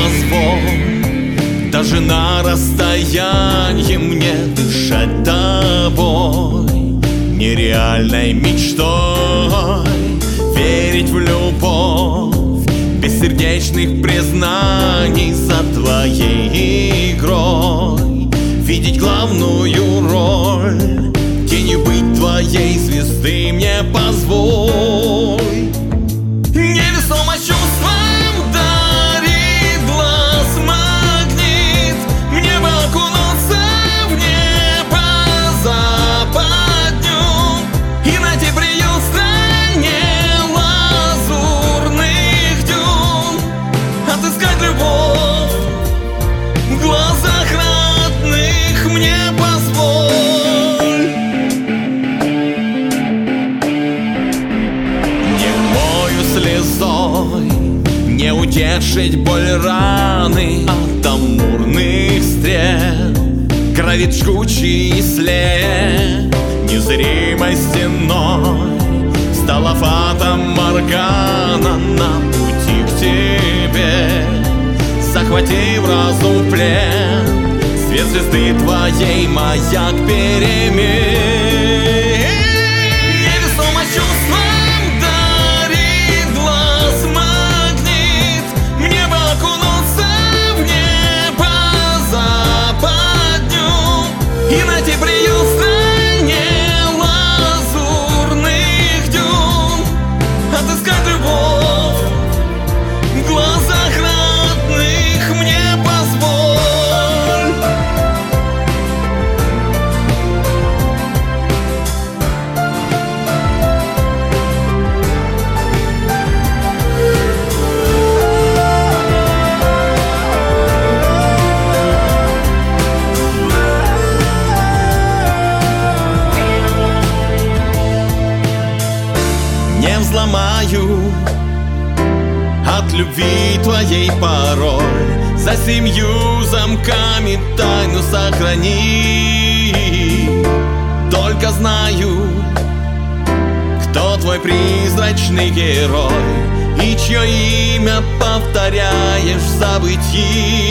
позволь даже на расстоянии мне дышать тобой, нереальной мечтой верить в любовь, бессердечных признаний за твоей игрой, видеть главную роль, тенью быть твоей звезды мне позволь. Невесомо чувством дарит глаз магнит, мне бы окунуться в небо западню и найти приют в стране лазурных дюн, отыскать любовь в глазах родных мне позволь. Слезой не утешить боль раны от амурных стрел, кровит жгучий след, незримой стеной стала фата Моргана на пути к тебе, захватив разум в плен, свет звезды твоей маяк перемен. И найти приют в стране лазурных дюн, отыскать любовь в глазах родных мне позволь. Не взломаю от любви твоей пароль, за 7 замками тайну сохрани. Только знаю, кто твой призрачный герой и чье имя повторяешь в забытии.